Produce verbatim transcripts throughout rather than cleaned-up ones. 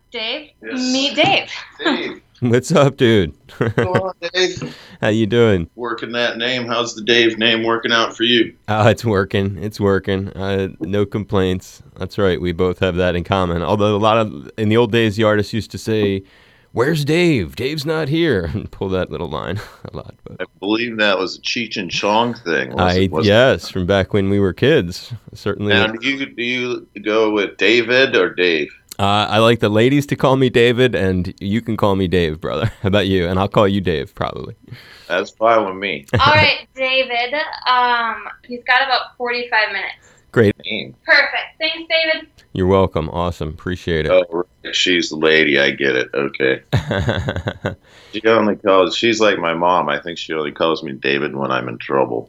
Dave? Yes. Meet Dave. Dave. What's up, dude? What's going on, Dave? How you doing? Working that name. How's the Dave name working out for you? Oh, it's working. It's working. Uh, no complaints. That's right. We both have that in common. Although a lot of, in the old days, the artists used to say, "Where's Dave? Dave's not here," and pull that little line a lot. But I believe that was a Cheech and Chong thing. Was I, it, was yes, from back when we were kids. Certainly. Now, do you, do you go with David or Dave? Uh, I like the ladies to call me David, and you can call me Dave, brother. How about you? And I'll call you Dave, probably. That's fine with me. All right, David. Um, he's got about forty-five minutes. Great. Name. Perfect. Thanks, David. You're welcome. Awesome. Appreciate it. Oh, right. She's the lady. I get it. Okay. She only calls. She's like my mom. I think she only calls me David when I'm in trouble.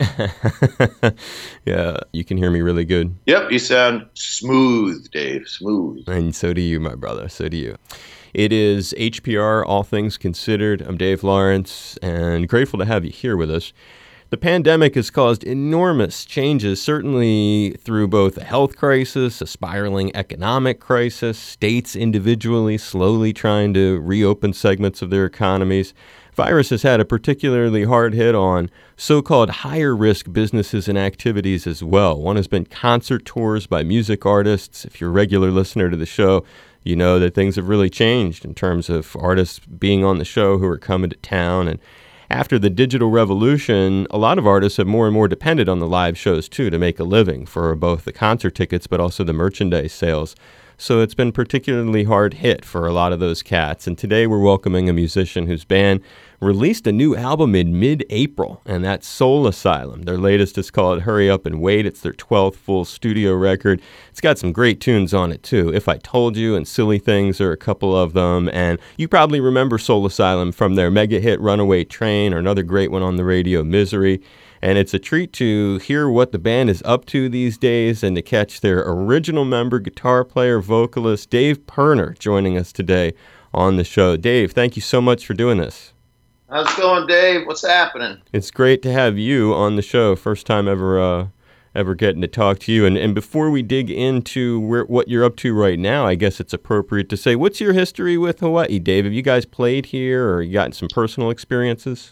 Yeah, you can hear me really good. Yep, you sound smooth, Dave. Smooth. And so do you, my brother. So do you. It is H P R, All Things Considered. I'm Dave Lawrence, and grateful to have you here with us. The pandemic has caused enormous changes, certainly through both a health crisis, a spiraling economic crisis, states individually slowly trying to reopen segments of their economies. Virus has had a particularly hard hit on so-called higher-risk businesses and activities as well. One has been concert tours by music artists. If you're a regular listener to the show, you know that things have really changed in terms of artists being on the show who are coming to town. And after the digital revolution, a lot of artists have more and more depended on the live shows, too, to make a living for both the concert tickets but also the merchandise sales. So it's been particularly hard hit for a lot of those cats. And today we're welcoming a musician whose band released a new album in mid-April, and that's Soul Asylum. Their latest is called Hurry Up and Wait. It's their twelfth full studio record. It's got some great tunes on it, too. If I Told You and Silly Things are a couple of them. And you probably remember Soul Asylum from their mega hit Runaway Train, or another great one on the radio, Misery. And it's a treat to hear what the band is up to these days and to catch their original member, guitar player, vocalist, Dave Pirner, joining us today on the show. Dave, thank you so much for doing this. How's it going, Dave? What's happening? It's great to have you on the show. First time ever uh, ever getting to talk to you. And, and before we dig into where, what you're up to right now, I guess it's appropriate to say, what's your history with Hawaii, Dave? Have you guys played here or you gotten some personal experiences?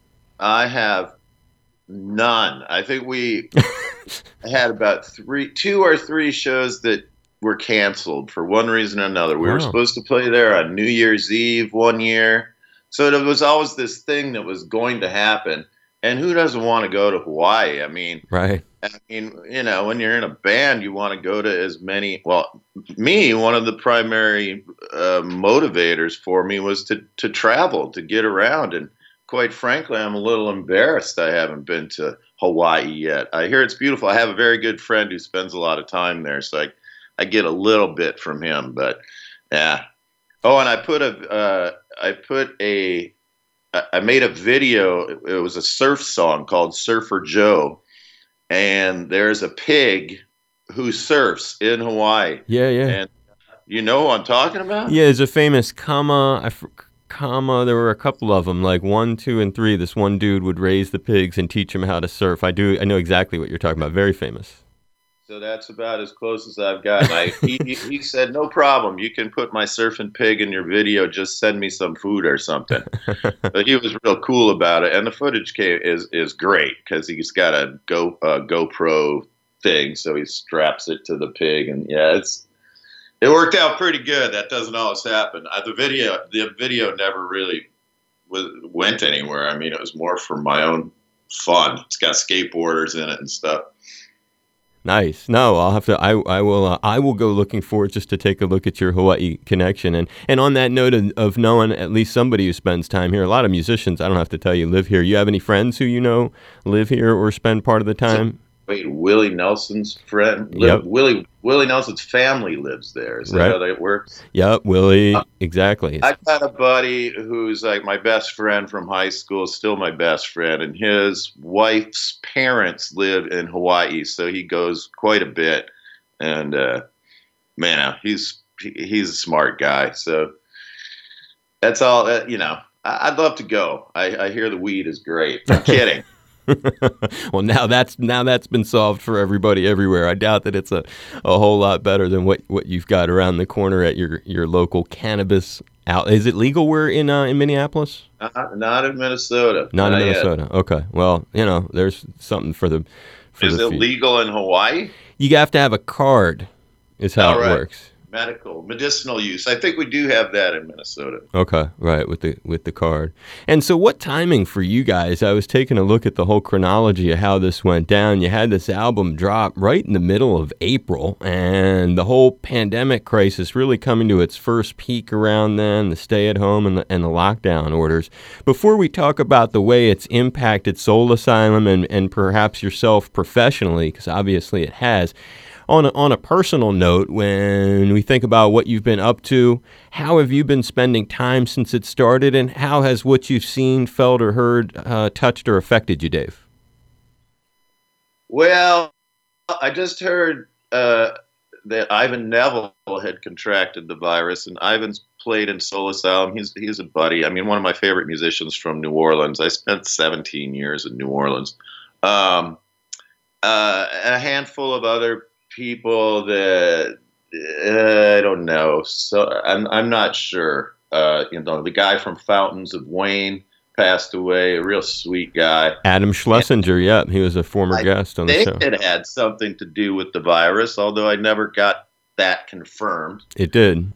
I have none. I think we had about three, two or three shows that were canceled for one reason or another. We Wow. were supposed to play there on New Year's Eve one year. So there was always this thing that was going to happen. And who doesn't want to go to Hawaii? I mean, Right. I mean, you know, when you're in a band, you want to go to as many. Well, me, one of the primary uh, motivators for me was to to travel, to get around. And quite frankly, I'm a little embarrassed I haven't been to Hawaii yet. I hear it's beautiful. I have a very good friend who spends a lot of time there, so I, I get a little bit from him. But yeah. Oh, and I put a, uh, I put a, I made a video. It was a surf song called Surfer Joe, and there's a pig who surfs in Hawaii. Yeah, yeah. And you know who I'm talking about? Yeah, there's a famous comma, I, fr- comma, there were a couple of them, like one, two, and three. This one dude would raise the pigs and teach them how to surf. I do, I know exactly what you're talking about. Very famous. So that's about as close as I've gotten. I, he, he said, no problem. You can put my surfing pig in your video. Just send me some food or something. But he was real cool about it. And the footage came, is is great because he's got a Go uh, GoPro thing. So he straps it to the pig. And yeah, it's it worked out pretty good. That doesn't always happen. Uh, the video the video never really was, went anywhere. I mean, it was more for my own fun. It's got skateboarders in it and stuff. Nice. No, I'll have to. I I will. Uh, I will go looking forward just to take a look at your Hawaii connection. And and on that note of, of knowing at least somebody who spends time here, a lot of musicians, I don't have to tell you, live here. You have any friends who you know live here or spend part of the time? Wait, Willie Nelson's friend? Yep. Willie Willie Nelson's family lives there. Is that Right. how that works? Yep, Willie. Uh, exactly. I've got a buddy who's like my best friend from high school, still my best friend, and his wife's parents live in Hawaii, so he goes quite a bit. And uh, man, he's he's a smart guy. So that's all. Uh, you know, I, I'd love to go. I, I hear the weed is great. I'm kidding. Well, now that's now that's been solved for everybody everywhere. I doubt that it's a, a whole lot better than what, what you've got around the corner at your, your local cannabis out. Is it legal where in uh, in Minneapolis? Not, not in Minnesota. Not, not in yet. Minnesota. Okay. Well, you know, there's something for the. For Is the it few. legal in Hawaii? You have to have a card. Is how All it right. works. Medical, medicinal use. I think we do have that in Minnesota. Okay, right, with the with the card. And so what timing for you guys? I was taking a look at the whole chronology of how this went down. You had this album drop right in the middle of April, and the whole pandemic crisis really coming to its first peak around then, the stay-at-home and the, and the lockdown orders. Before we talk about the way it's impacted Soul Asylum and, and perhaps yourself professionally, because obviously it has, On a, on a personal note, when we think about what you've been up to, how have you been spending time since it started, and how has what you've seen, felt, or heard uh, touched or affected you, Dave? Well, I just heard uh, that Ivan Neville had contracted the virus, and Ivan's played in Soul Asylum. He's he's a buddy. I mean, one of my favorite musicians from New Orleans. I spent seventeen years in New Orleans. Um, uh, a handful of other people that uh, I don't know. So I'm I'm not sure. Uh, you know, the guy from Fountains of Wayne passed away. A real sweet guy. Adam Schlesinger. Yeah, he was a former I guest on the think show. it had something to do with the virus, although I never got that confirmed. It did.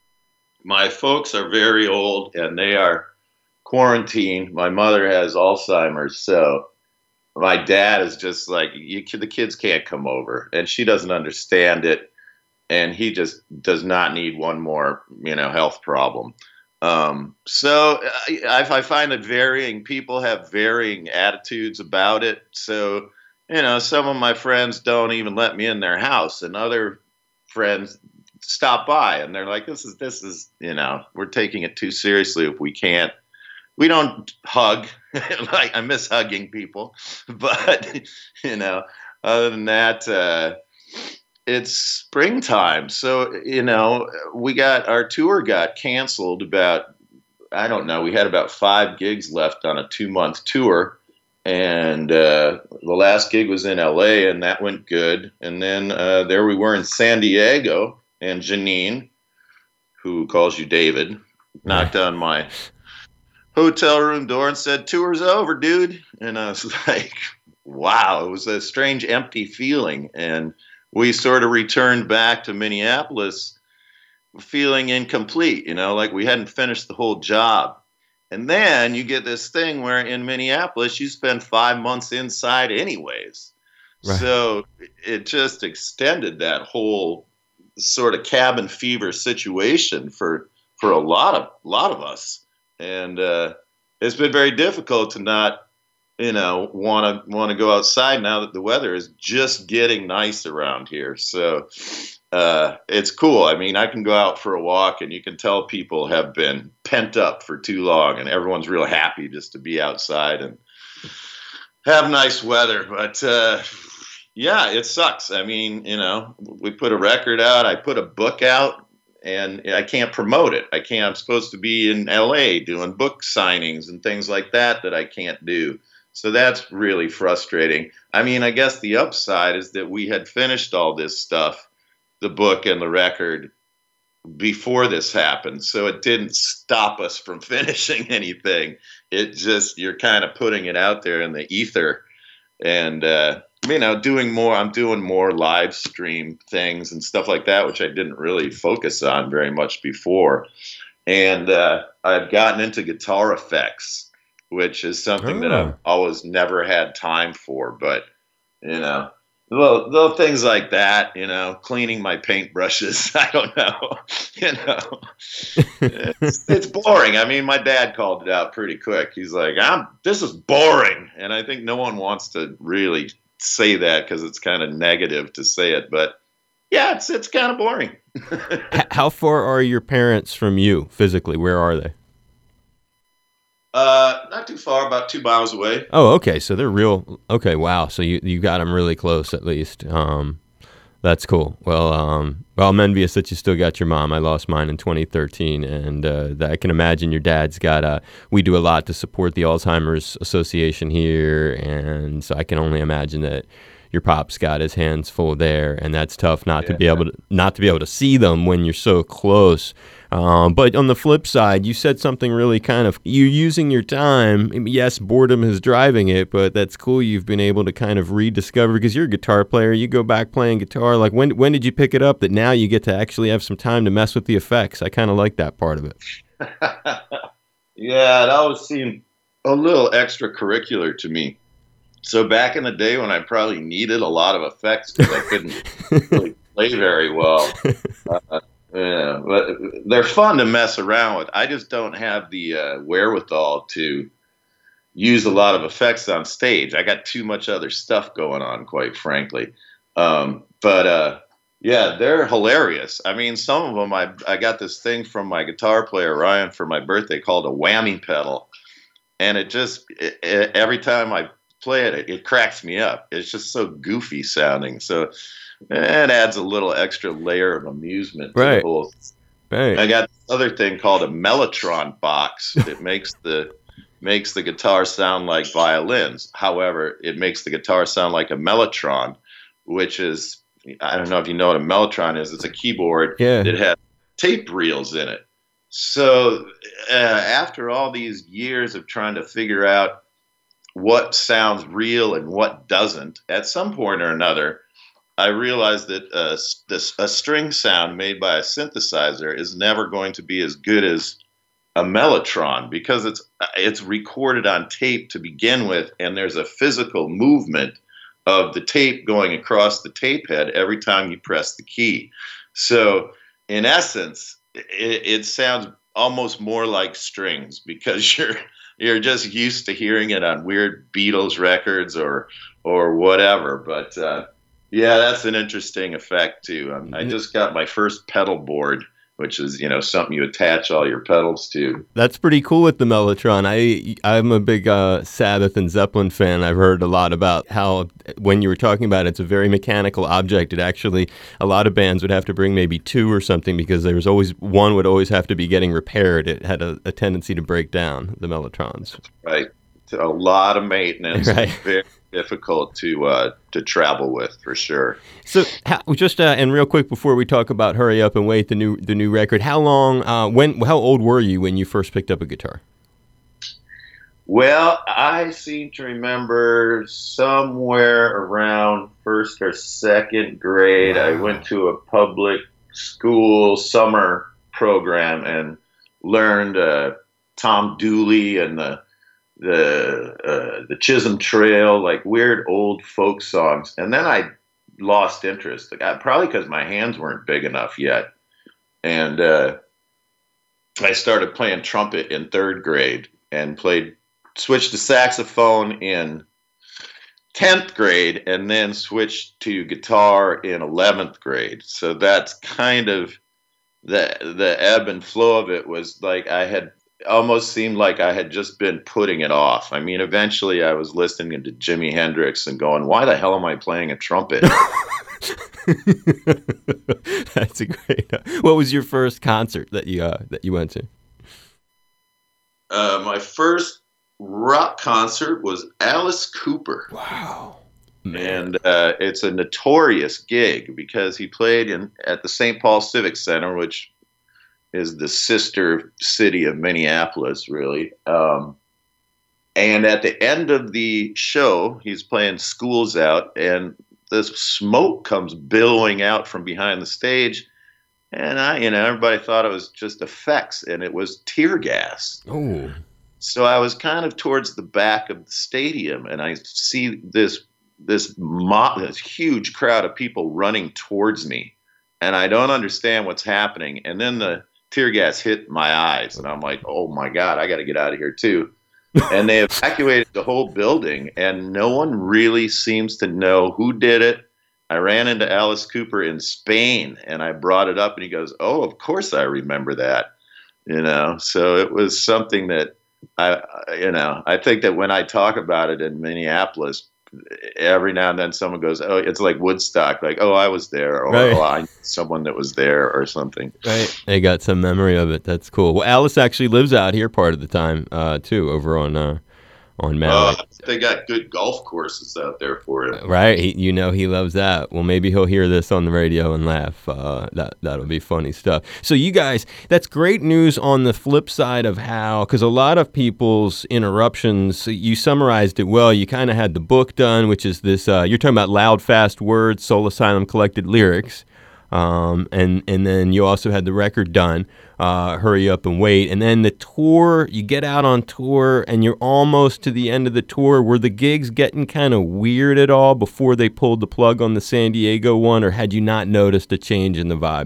My folks are very old and they are quarantined. My mother has Alzheimer's, so my dad is just like, you, the kids can't come over, and she doesn't understand it, and he just does not need one more, you know, health problem. Um, so I, I find that varying people have varying attitudes about it. So, you know, some of my friends don't even let me in their house, and other friends stop by, and they're like, this is, this is, you know, we're taking it too seriously if we can't. We don't hug. Like, I miss hugging people, but you know, other than that, uh, it's springtime. So, you know, we got, our tour got canceled about, I don't know, we had about five gigs left on a two month tour. And, uh, the last gig was in L A, and that went good. And then, uh, there we were in San Diego, and Janine, who calls you David, knocked on my hotel room door and said, tour's over, dude. And I was like, wow, it was a strange, empty feeling. And we sort of returned back to Minneapolis feeling incomplete, you know, like we hadn't finished the whole job. And then you get this thing where in Minneapolis, you spend five months inside anyways. Right. So it just extended that whole sort of cabin fever situation for, for a lot of, lot of us. And uh, it's been very difficult to not, you know, want to want to go outside now that the weather is just getting nice around here. So uh, it's cool. I mean, I can go out for a walk, and you can tell people have been pent up for too long, and everyone's real happy just to be outside and have nice weather. But uh, yeah, it sucks. I mean, you know, we put a record out. I put a book out. And I can't promote it. I can't. I'm supposed to be in L A doing book signings and things like that that I can't do. So that's really frustrating. I mean, I guess the upside is that we had finished all this stuff, the book and the record, before this happened. So it didn't stop us from finishing anything. It just, you're kind of putting it out there in the ether. And, uh, you know, doing more, I'm doing more live stream things and stuff like that, which I didn't really focus on very much before. And uh, I've gotten into guitar effects, which is something oh. that I've always never had time for. But, you know, little, little things like that, you know, cleaning my paintbrushes. I don't know, you know, it's, it's boring. I mean, my dad called it out pretty quick. He's like, I'm, this is boring. And I think no one wants to really say that because it's kind of negative to say it, but yeah, it's it's kind of boring. How far are your parents from you physically? Where are they? Uh, not too far, about two miles away. Oh, okay. So they're real. Okay, wow. So you you got them really close at least. Um, That's cool. Well, um, well, I'm envious that you still got your mom. I lost mine in twenty thirteen, and uh, I can imagine your dad's got. Uh, we do a lot to support the Alzheimer's Association here, and so I can only imagine that your pop's got his hands full there, and that's tough not yeah. to be able to not to be able to see them when you're so close. Um, but on the flip side, you said something really kind of, you're using your time. Yes, boredom is driving it, but that's cool. You've been able to kind of rediscover, because you're a guitar player. You go back playing guitar. Like when when did you pick it up that now you get to actually have some time to mess with the effects? I kind of like that part of it. Yeah, it always seemed a little extracurricular to me. So back in the day when I probably needed a lot of effects because I couldn't really play very well, uh, yeah, but they're fun to mess around with. I just don't have the uh, wherewithal to use a lot of effects on stage. I got too much other stuff going on, quite frankly. Um, but uh, yeah, they're hilarious. I mean, some of them, I I got this thing from my guitar player Ryan for my birthday called a whammy pedal, and it just it, it, every time I play it, it, it cracks me up. It's just so goofy sounding. So it adds a little extra layer of amusement to right. the whole. Right. I got this other thing called a mellotron box. It makes the makes the guitar sound like violins. However, it makes the guitar sound like a mellotron, which is, I don't know if you know what a mellotron is. It's a keyboard yeah. that has tape reels in it. So uh, after all these years of trying to figure out what sounds real and what doesn't, at some point or another, I realized that uh, this, a string sound made by a synthesizer is never going to be as good as a mellotron, because it's it's recorded on tape to begin with, and there's a physical movement of the tape going across the tape head every time you press the key. So in essence, it, it sounds almost more like strings, because you're you're just used to hearing it on weird Beatles records or or whatever. But uh, yeah, that's an interesting effect too. Um, I just got my first pedal board, which is, you know, something you attach all your pedals to. That's pretty cool with the Mellotron. I, I'm a big uh, Sabbath and Zeppelin fan. I've heard a lot about how, when you were talking about it, it's a very mechanical object. It actually, a lot of bands would have to bring maybe two or something, because there was always, one would always have to be getting repaired. It had a, a tendency to break down, the Mellotrons. Right. It's a lot of maintenance. Right. Very difficult to uh, to travel with, for sure. So, how, just uh, and real quick before we talk about "Hurry Up and Wait," the new the new record, how long? Uh, when? How old were you when you first picked up a guitar? Well, I seem to remember somewhere around first or second grade. Wow. I went to a public school summer program and learned uh, Tom Dooley and the the uh, the Chisholm Trail, like weird old folk songs. And then I lost interest, like, I, probably because my hands weren't big enough yet. And uh, I started playing trumpet in third grade and played, switched to saxophone in tenth grade, and then switched to guitar in eleventh grade. So that's kind of the the ebb and flow of it. Was like I had almost seemed like I had just been putting it off. I mean, eventually I was listening to Jimi Hendrix and going, why the hell am I playing a trumpet? That's a great. What was your first concert that you uh, that you went to? Uh, my first rock concert was Alice Cooper. Wow. Man. And uh, it's a notorious gig because he played in at the Saint Paul Civic Center, which is the sister city of Minneapolis, really. Um, and at the end of the show, he's playing Schools Out, and this smoke comes billowing out from behind the stage. And I, you know, everybody thought it was just effects, and it was tear gas. Oh. So I was kind of towards the back of the stadium, and I see this this mob, this huge crowd of people running towards me, and I don't understand what's happening. And then the tear gas hit my eyes, and I'm like, oh my God, I got to get out of here too. And they evacuated the whole building, and no one really seems to know who did it. I ran into Alice Cooper in Spain, and I brought it up, and he goes, oh, of course I remember that. You know, so it was something that I, you know, I think that when I talk about it in Minneapolis, every now and then someone goes, oh, it's like Woodstock, like, oh, I was there, or right. oh, I knew someone that was there, or something. Right. They got some memory of it. That's cool. Well, Alice actually lives out here part of the time, uh, too, over on uh, on Maui. Uh, they got good golf courses out there for it. Right. He, you know he loves that. Well, maybe he'll hear this on the radio and laugh. Uh, that, that'll be funny stuff. So you guys, that's great news on the flip side of how, because a lot of people's interruptions, you summarized it well. You kind of had the book done, which is this, uh, you're talking about Loud, Fast Words, Soul Asylum Collected Lyrics. Um, and, and then you also had the record done, uh, Hurry Up and Wait. And then the tour, you get out on tour and you're almost to the end of the tour. Were the gigs getting kind of weird at all before they pulled the plug on the San Diego one, or had you not noticed a change in the vibe?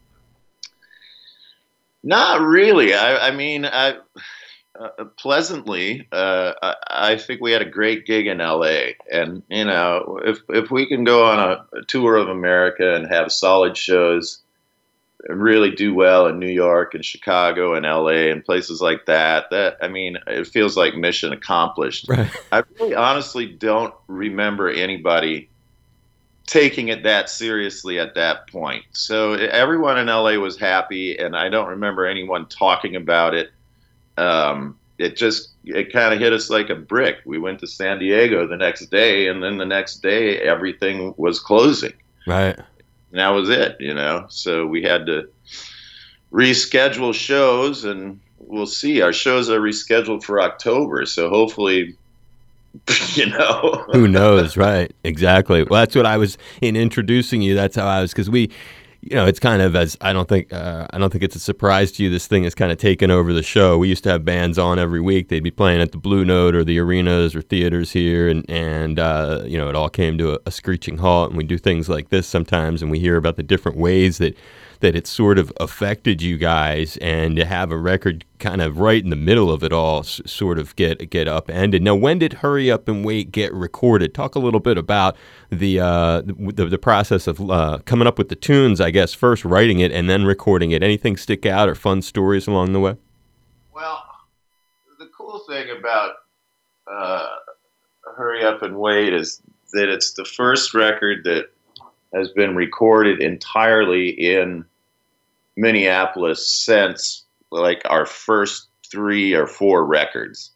Not really. I, I mean, I... Uh, pleasantly, uh, I, I think we had a great gig in L A, and you know, if if we can go on a, a tour of America and have solid shows, and really do well in New York and Chicago and L A and places like that, that I mean, it feels like mission accomplished. Right. I really honestly don't remember anybody taking it that seriously at that point. So everyone in L A was happy, and I don't remember anyone talking about it. Um, it just, it kind of hit us like a brick. We went to San Diego the next day, and then the next day everything was closing. Right. And that was it, you know? So we had to reschedule shows, and we'll see. Our shows are rescheduled for October. So hopefully, you know, who knows? Right. Exactly. Well, that's what I was in introducing you. That's how I was, cause we, you know, it's kind of as I don't think uh, I don't think it's a surprise to you. This thing has kind of taken over the show. We used to have bands on every week. They'd be playing at the Blue Note or the arenas or theaters here, and and uh, you know, it all came to a, a screeching halt. And we do things like this sometimes, and we hear about the different ways that that it sort of affected you guys, and to have a record kind of right in the middle of it all s- sort of get get upended. Now, when did Hurry Up and Wait get recorded? Talk a little bit about the uh, the, the process of uh, coming up with the tunes, I guess, first writing it and then recording it. Anything stick out or fun stories along the way? Well, the cool thing about uh, Hurry Up and Wait is that it's the first record that has been recorded entirely in Minneapolis since like our first three or four records.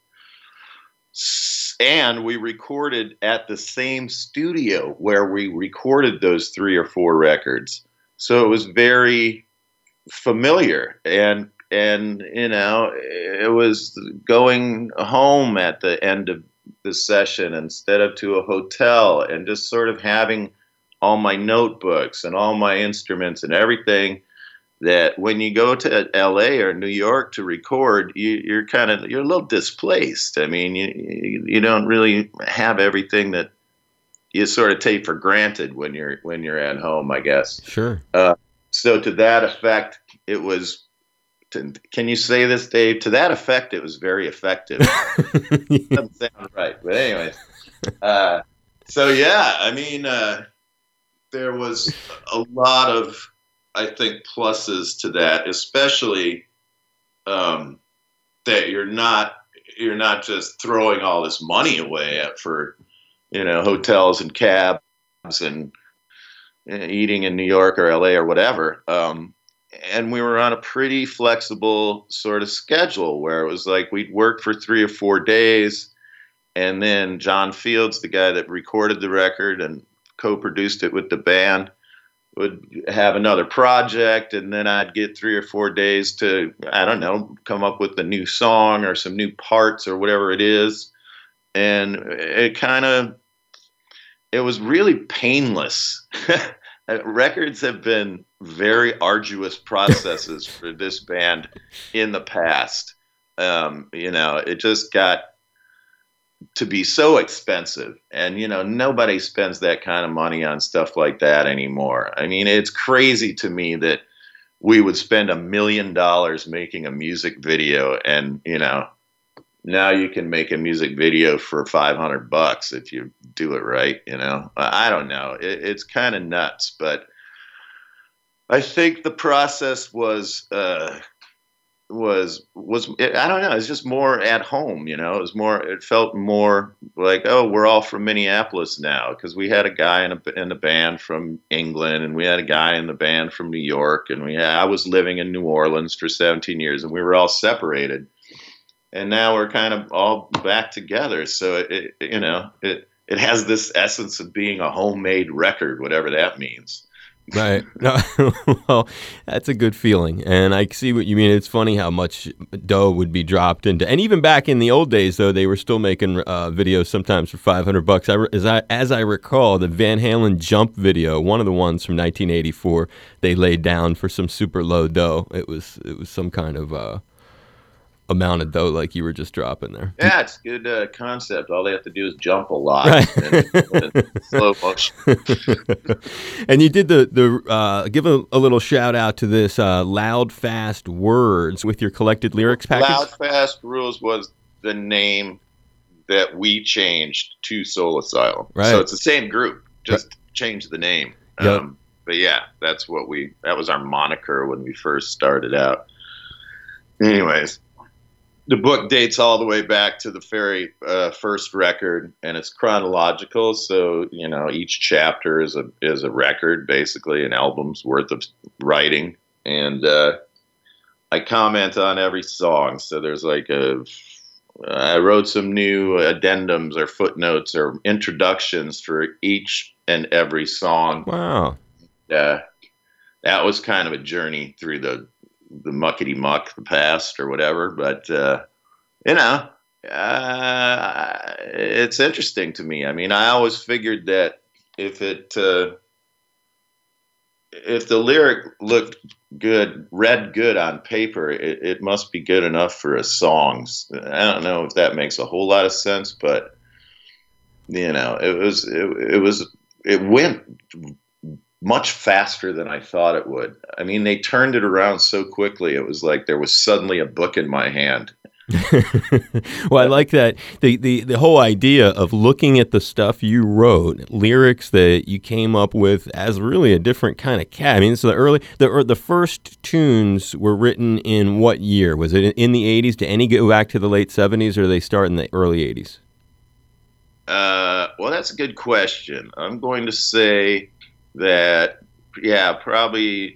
And we recorded at the same studio where we recorded those three or four records. So it was very familiar, and and you know, it was going home at the end of the session instead of to a hotel, and just sort of having all my notebooks and all my instruments and everything, that when you go to L A or New York to record, you, you're kind of, you're a little displaced. I mean, you, you don't really have everything that you sort of take for granted when you're, when you're at home, I guess. Sure. Uh, so to that effect, it was, to, can you say this, Dave? To that effect, it was very effective. Doesn't sound right, but anyways. Uh, so yeah, I mean, uh, there was a lot of, I think, pluses to that, especially um, that you're not you're not just throwing all this money away at, for, you know, hotels and cabs and uh, eating in New York or L A or whatever. Um, and we were on a pretty flexible sort of schedule where it was like we'd work for three or four days, and then John Fields, the guy that recorded the record and co-produced it with the band, would have another project, and then I'd get three or four days to, I don't know, come up with a new song or some new parts or whatever it is. And it kind of, it was really painless. Records have been very arduous processes for this band in the past. Um, you know, it just got to be so expensive, and you know, nobody spends that kind of money on stuff like that anymore. I mean, it's crazy to me that we would spend a million dollars making a music video, and you know, now you can make a music video for five hundred bucks if you do it right. You know, I don't know, it, it's kind of nuts, but I think the process was uh was was I don't know. It's just more at home, you know. It was more. It felt more like, oh, we're all from Minneapolis now, because we had a guy in a in the band from England, and we had a guy in the band from New York, and we had, I was living in New Orleans for seventeen years, and we were all separated, and now we're kind of all back together. So it, it you know it it has this essence of being a homemade record, whatever that means. Right. No, well, that's a good feeling. And I see what you mean. It's funny how much dough would be dropped into, and even back in the old days, though, they were still making uh, videos sometimes for five hundred bucks. I, as, I, as I recall, the Van Halen Jump video, one of the ones from nineteen eighty-four, they laid down for some super low dough. It was, it was some kind of uh, amount of dough like you were just dropping there. Yeah, it's a good uh, concept. All they have to do is jump a lot. Right. And, and slow motion. And you did the, the uh, give a, a little shout out to this uh, Loud Fast Words with your collected lyrics package. Loud Fast Rules was the name that we changed to Soul Asylum. Right. So it's the same group, just right. changed the name. Yep. Um, but yeah, that's what we, that was our moniker when we first started out. Anyways. The book dates all the way back to the very uh, first record, and it's chronological. So, you know, each chapter is a is a record, basically an album's worth of writing. And uh, I comment on every song. So there's like a, I wrote some new addendums or footnotes or introductions for each and every song. Wow. Uh, that was kind of a journey through the the muckety muck, the past or whatever. But, uh, you know, uh, it's interesting to me. I mean, I always figured that if it, uh, if the lyric looked good, read good on paper, it, it must be good enough for a song. I don't know if that makes a whole lot of sense, but you know, it was, it, it was, it went much faster than I thought it would. I mean, they turned it around so quickly. It was like there was suddenly a book in my hand. Well, I like that. The, the the whole idea of looking at the stuff you wrote, lyrics that you came up with as really a different kind of cat. I mean, so the early, the the first tunes were written in what year? Was it in the eighties? Did any go back to the late seventies, or did they start in the early eighties? Uh, well, that's a good question. I'm going to say that, yeah, probably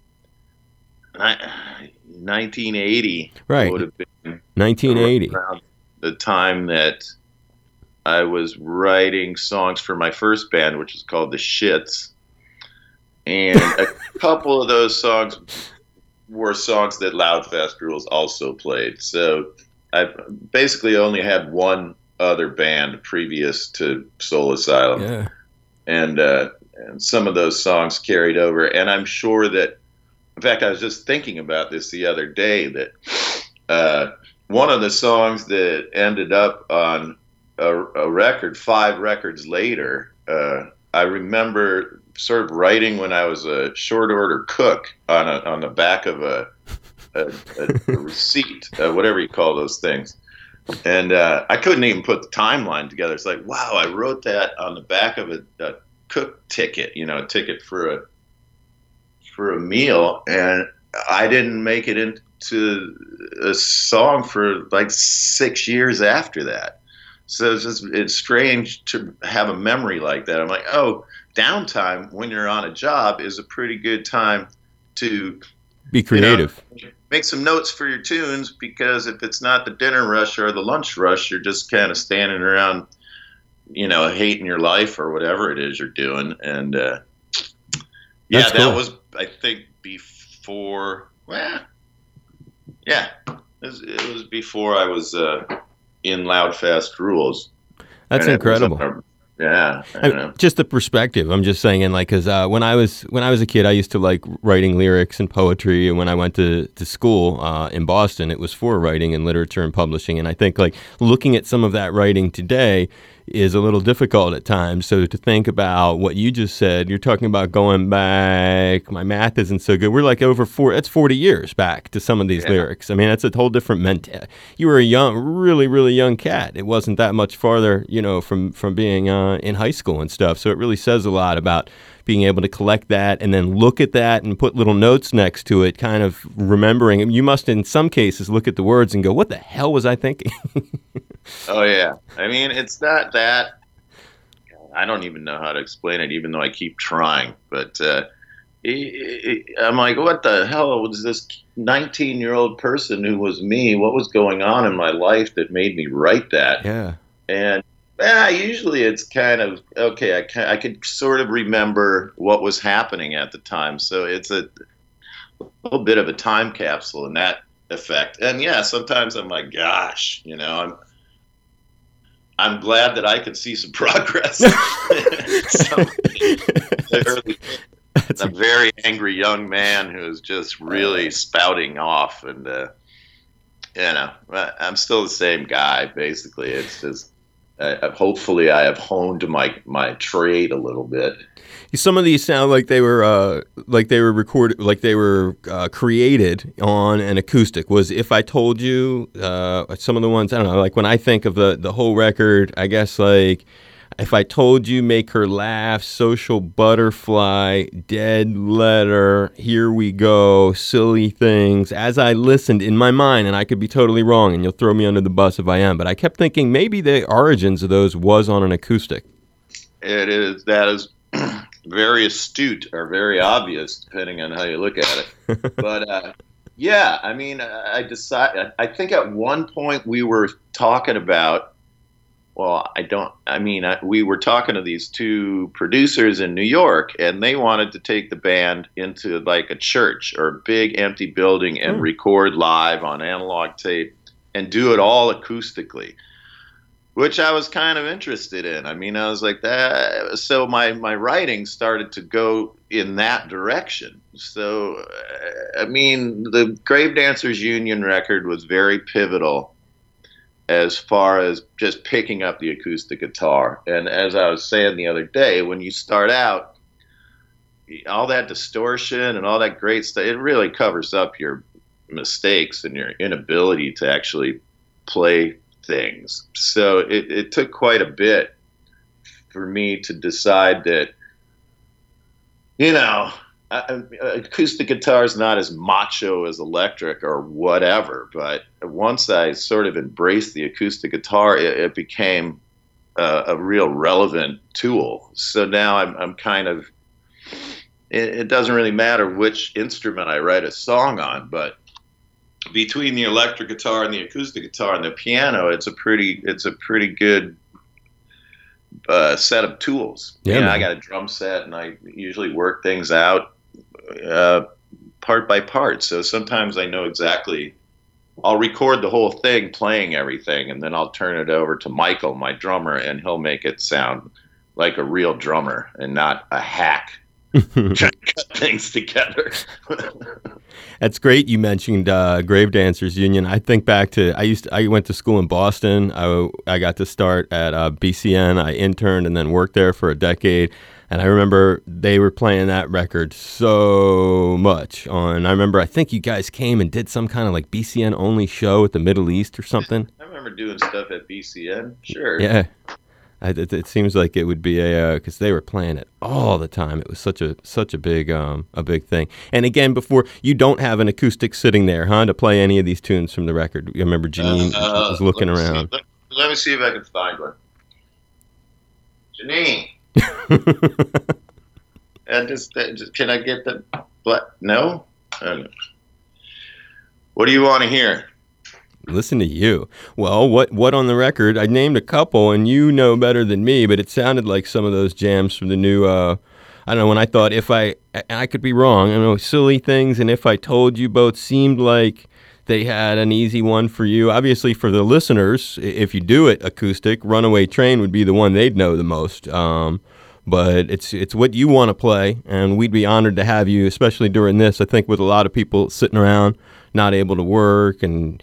nineteen eighty right. would have been nineteen eighty around the time that I was writing songs for my first band, which is called The Shits. And a couple of those songs were songs that Loud Fast Rules also played. So I basically only had one other band previous to Soul Asylum. Yeah. And, uh, and some of those songs carried over. And I'm sure that, in fact, I was just thinking about this the other day, that uh, one of the songs that ended up on a, a record five records later, uh, I remember sort of writing when I was a short order cook on a, on the back of a, a, a, a receipt, uh, whatever you call those things. And uh, I couldn't even put the timeline together. It's like, wow, I wrote that on the back of a, a cook ticket, you know, a ticket for a for a meal, and I didn't make it into a song for like six years after that. So it's just, it's strange to have a memory like that. I'm like, oh, downtime when you're on a job is a pretty good time to be creative. You know, make some notes for your tunes, because if it's not the dinner rush or the lunch rush, you're just kind of standing around, you know, hating your life or whatever it is you're doing. And uh, yeah, That's that cool. was, I think, before, well, yeah, it was, it was before I was uh, in Loud Fast Rules. That's And incredible. It was, uh, yeah, I I don't know. just the perspective. I'm just saying, and like, because uh, when I was when I was a kid, I used to like writing lyrics and poetry. And when I went to to school uh, in Boston, it was for writing and literature and publishing. And I think like looking at some of that writing today, is a little difficult at times. So to think about what you just said, you're talking about going back, my math isn't so good. We're like over four, that's forty years back to some of these yeah. lyrics. I mean, that's a whole different mentality. You were a young, really, really young cat. It wasn't that much farther, you know, from, from being uh, in high school and stuff. So it really says a lot about being able to collect that and then look at that and put little notes next to it, kind of remembering. You must, in some cases, look at the words and go, what the hell was I thinking? Oh, yeah. I mean, it's not that. I don't even know how to explain it, even though I keep trying. But uh, it, it, I'm like, what the hell was this nineteen-year-old person who was me? What was going on in my life that made me write that? Yeah. And yeah, usually it's kind of, okay, I, can, I could sort of remember what was happening at the time. So it's a little bit of a time capsule in that effect. And yeah, sometimes I'm like, gosh, you know, I'm I'm glad that I could see some progress. Some, early, a very angry young man who's just really spouting off. And, uh, you know, I'm still the same guy, basically. It's just, Uh, hopefully I have honed my, my trade a little bit. Some of these sound like they were uh, like they were recorded, like they were uh, created on an acoustic. Was If I Told You, uh, some of the ones, I don't know, like when I think of the, the whole record, I guess like If I Told You, Make Her Laugh, Social Butterfly, Dead Letter, Here We Go, Silly Things. As I listened in my mind, and I could be totally wrong, and you'll throw me under the bus if I am, but I kept thinking maybe the origins of those was on an acoustic. It is. That is very astute or very obvious, depending on how you look at it. But uh, yeah, I mean, I decided. I think at one point we were talking about. Well, I don't, I mean, I, we were talking to these two producers in New York, and they wanted to take the band into like a church or a big empty building and mm. record live on analog tape and do it all acoustically, which I was kind of interested in. I mean, I was like that. So my, my writing started to go in that direction. So, I mean, the Grave Dancers Union record was very pivotal as far as just picking up the acoustic guitar. And as I was saying the other day, when you start out, all that distortion and all that great stuff, it really covers up your mistakes and your inability to actually play things. So it, it took quite a bit for me to decide that, you know, Uh, acoustic guitar is not as macho as electric or whatever, but once I sort of embraced the acoustic guitar, it, it became uh, a real relevant tool. So now I'm, I'm kind of, it, it doesn't really matter which instrument I write a song on, but between the electric guitar and the acoustic guitar and the piano, it's a pretty, it's a pretty good uh, set of tools. Yeah, you know, I got a drum set, and I usually work things out Uh, part by part. So sometimes I know exactly, I'll record the whole thing playing everything, and then I'll turn it over to Michael, my drummer, and he'll make it sound like a real drummer and not a hack trying to cut things together. That's great. You mentioned uh, Grave Dancers Union. I think back to, I used to, I went to school in Boston. I, I got to start at uh, B C N. I interned and then worked there for a decade. And I remember they were playing that record so much on, I remember, I think you guys came and did some kind of like B C N only show at the Middle East or something. I remember doing stuff at B C N. Sure. Yeah. I, it, it seems like it would be a, because uh, they were playing it all the time. It was such a, such a big, um, a big thing. And again, before, you don't have an acoustic sitting there, huh, to play any of these tunes from the record. I remember Janine uh, was looking let around. See, let, let me see if I can find one. Janine. And just, uh, just can I get the what? No. Okay. What do you want to hear? Listen to you. Well, what what on the record? I named a couple, and you know better than me, but it sounded like some of those jams from the new. Uh, I don't know. When I thought if I, and I could be wrong. I know Silly Things and If I Told You both seemed like they had an easy one for you. Obviously, for the listeners, if you do it acoustic, Runaway Train would be the one they'd know the most. Um, but it's it's what you want to play, and we'd be honored to have you, especially during this. I think with a lot of people sitting around, not able to work, and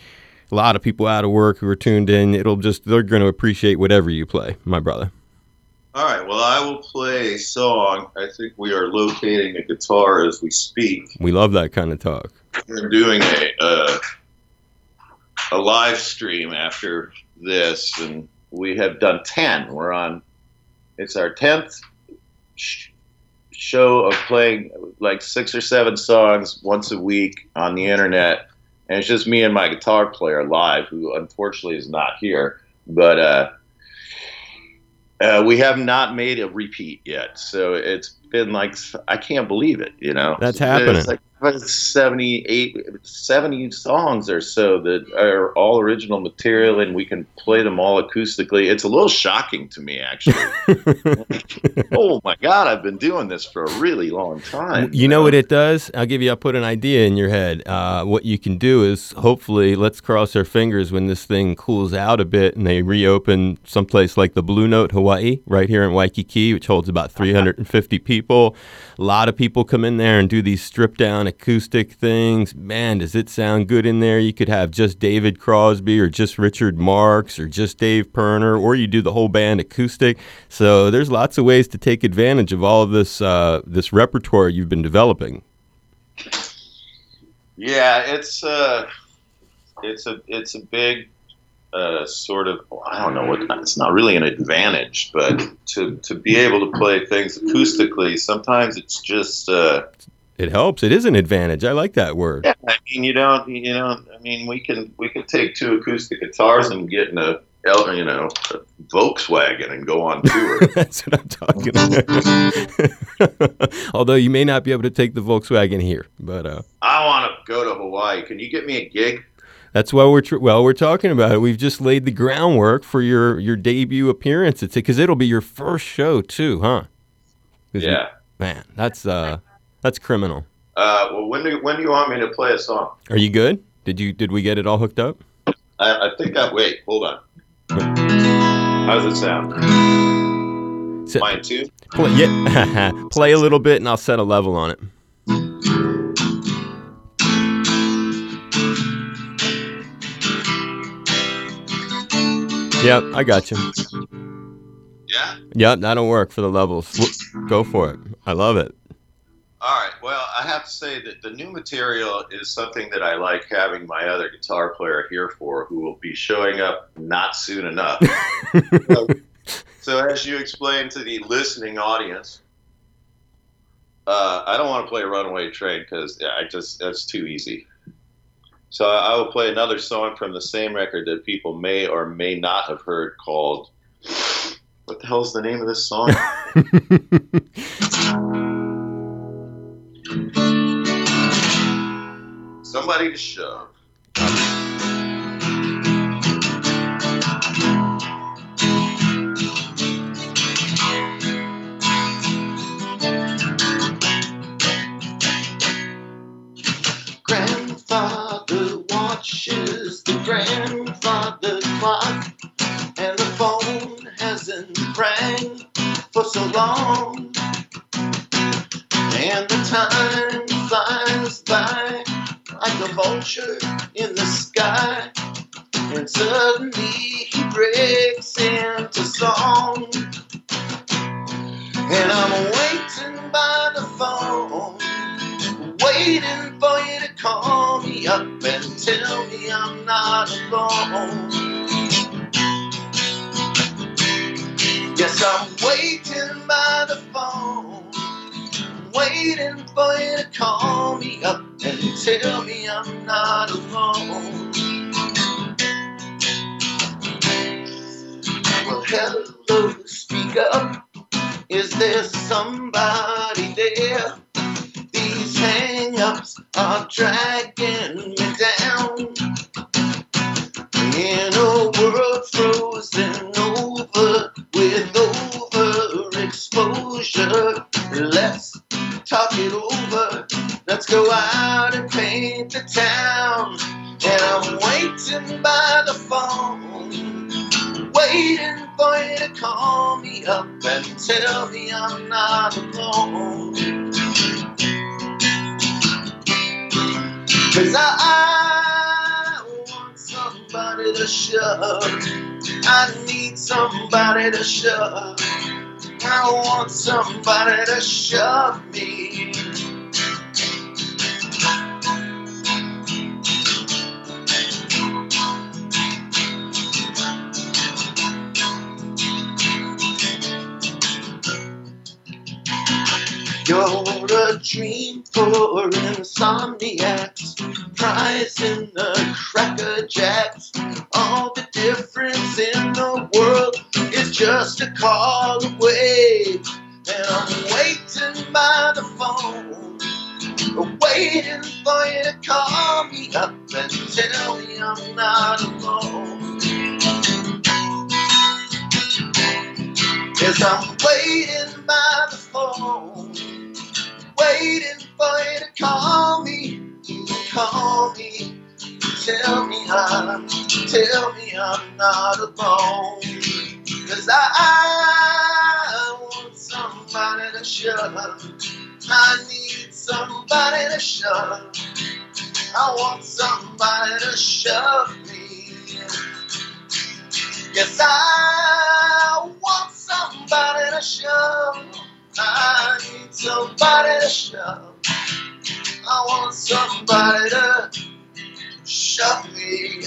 a lot of people out of work who are tuned in. It'll just, they're going to appreciate whatever you play, my brother. All right. Well, I will play a song. I think we are locating a guitar as we speak. We love that kind of talk. We're doing a uh, a live stream after this, and we have done ten. We're on, it's our tenth sh- show of playing like six or seven songs once a week on the internet. And it's just me and my guitar player live, who unfortunately is not here. But uh, uh, we have not made a repeat yet. So it's been like, I can't believe it, you know. That's happening. It's like seventy-eight, seventy songs or so that are all original material, and we can play them all acoustically. It's a little shocking to me, actually. Oh my God, I've been doing this for a really long time. You know what it does? I'll give you, I'll put an idea in your head. Uh, what you can do is, hopefully, let's cross our fingers when this thing cools out a bit and they reopen someplace like the Blue Note, Hawaii, right here in Waikiki, which holds about three hundred fifty people. A lot of people come in there and do these stripped down acoustic things. Man, does it sound good in there? You could have just David Crosby or just Richard Marx or just Dave Perner, or you do the whole band acoustic. So there's lots of ways to take advantage of all of this uh, this repertoire you've been developing. Yeah, it's uh, it's a it's a big uh, sort of, I don't know what, it's not really an advantage, but to to be able to play things acoustically, sometimes it's just uh, It helps. It is an advantage. I like that word. Yeah, I mean, you don't, you know, I mean, we can we can take two acoustic guitars and get in a, you know, a Volkswagen and go on tour. That's what I'm talking about. Although you may not be able to take the Volkswagen here, but uh, I want to go to Hawaii. Can you get me a gig? That's why we're tr- well, we're talking about it. We've just laid the groundwork for your your debut appearance. It's because it'll be your first show too, huh? Yeah. You, man, that's uh. That's criminal. Uh, well, when do when do you want me to play a song? Are you good? Did you did we get it all hooked up? I, I think I wait. Hold on. How does it sound? So, Mine too. Play, yeah, play a little bit, and I'll set a level on it. Yep, I got you. Yeah. Yep, that'll work for the levels. Go for it. I love it. All right. Well, I have to say that the new material is something that I like having my other guitar player here for, who will be showing up not soon enough. so, so as you explained to the listening audience, uh, I don't want to play Runaway Train because I just that's too easy. So I will play another song from the same record that people may or may not have heard called, what the hell's the name of this song? Somebody to shove. Grandfather watches the grandfather clock, and the phone hasn't rang for so long, and the time flies by like a vulture in the sky, and suddenly he breaks into song. And I'm waiting by the phone, waiting for you to call me up and tell me I'm not alone. Yes, I'm waiting by the phone, waiting for you to call me up and tell me I'm not alone. Well, hello, speak up. Is there somebody there? These hang-ups are dragging me down. In a world frozen over with overexposure, let's talk it over. Let's go out and paint the town. And I'm waiting by the phone, waiting for you to call me up and tell me I'm not alone. 'Cause I, I want some somebody to shove. I need somebody to shove. I want somebody to shove me. You're a dream for insomniacs, prize in the Cracker Jacks. All the difference in the world is just a call away. And I'm waiting by the phone, waiting for you to call me up and tell me I'm not alone. Yes, I'm waiting by the phone, waiting for you to call me, call me, tell me I'm, tell me I'm not alone. Cause I, I want somebody to shove, I need somebody to shove, I want somebody to shove me. Yes, I want somebody to shove, I need somebody to shove, I want somebody to shove me.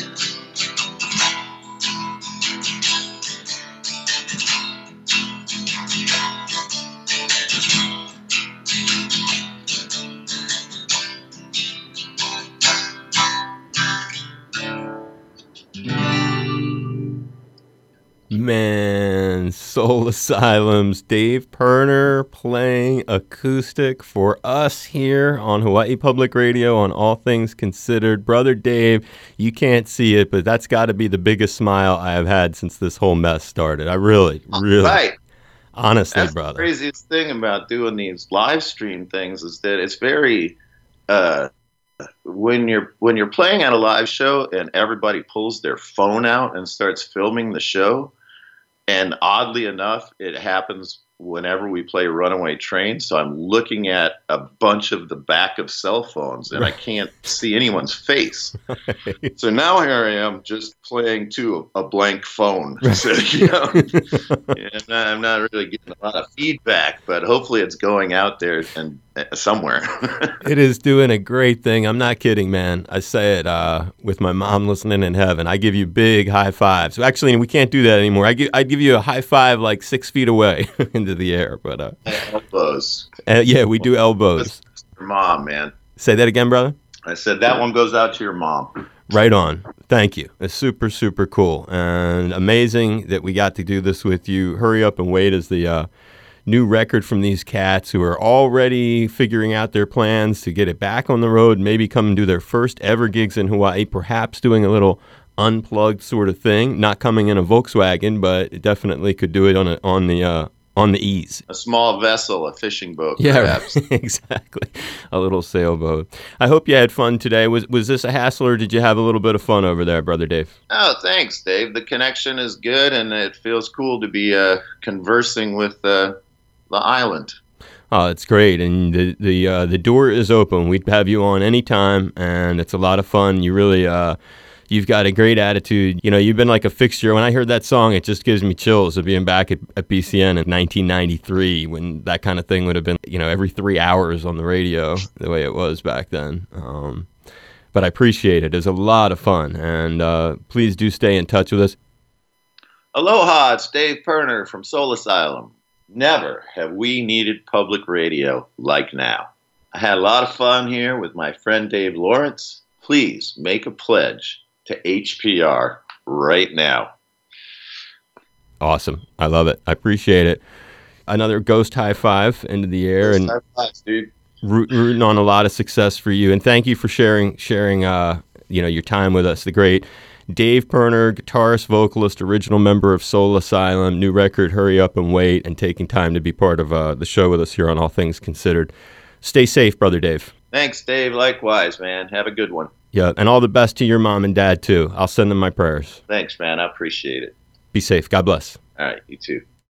Man, Soul Asylum's Dave Pirner playing acoustic for us here on Hawaii Public Radio on All Things Considered. Brother Dave, you can't see it, but that's got to be the biggest smile I have had since this whole mess started. I really, really, Right. honestly, That's brother. the craziest thing about doing these live stream things is that it's very, uh, when you're when you're playing at a live show and everybody pulls their phone out and starts filming the show. And oddly enough, it happens whenever we play Runaway Train. So I'm looking at a bunch of the back of cell phones and I can't see anyone's face. Right. So now here I am just playing to a, a blank phone. So, you know, and I'm not really getting a lot of feedback, but hopefully it's going out there and uh, somewhere. It is doing a great thing. I'm not kidding, man. I say it uh, with my mom listening in heaven. I give you big high fives. Actually, we can't do that anymore. I give, I'd give you a high five like six feet away into the air. But uh, elbows. Uh, yeah, we do elbows. Your mom, man. Say that again, brother. I said that one goes out to your mom. Right on. Thank you. It's super, super cool and amazing that we got to do this with you. Hurry Up and Wait is the uh, new record from these cats who are already figuring out their plans to get it back on the road, maybe come and do their first ever gigs in Hawaii, perhaps doing a little unplugged sort of thing, not coming in a Volkswagen, but it definitely could do it on a, on the uh, on the ease. A small vessel, a fishing boat, yeah, perhaps. Right. Exactly. A little sailboat. I hope you had fun today. Was was this a hassle or did you have a little bit of fun over there, Brother Dave? Oh, thanks, Dave. The connection is good and it feels cool to be uh, conversing with uh, the island. Oh, it's great. And the the uh, the door is open. We'd have you on anytime and it's a lot of fun. You really uh You've got a great attitude. You know, you've been like a fixture. When I heard that song, it just gives me chills of being back at, at B C N in nineteen ninety-three when that kind of thing would have been, you know, every three hours on the radio the way it was back then. Um, but I appreciate it. It's a lot of fun. And uh, please do stay in touch with us. Aloha, it's Dave Pirner from Soul Asylum. Never have we needed public radio like now. I had a lot of fun here with my friend Dave Lawrence. Please make a pledge to H P R right now. Awesome. I love it. I appreciate it. Another ghost high five into the air. Ghost and high fives, dude. root, rooting on a lot of success for you. And thank you for sharing, sharing, uh, you know, your time with us. The great Dave Pirner, guitarist, vocalist, original member of Soul Asylum, new record, Hurry Up and Wait, and taking time to be part of uh, the show with us here on All Things Considered. Stay safe, Brother Dave. Thanks, Dave. Likewise, man. Have a good one. Yeah, and all the best to your mom and dad, too. I'll send them my prayers. Thanks, man. I appreciate it. Be safe. God bless. All right, you too.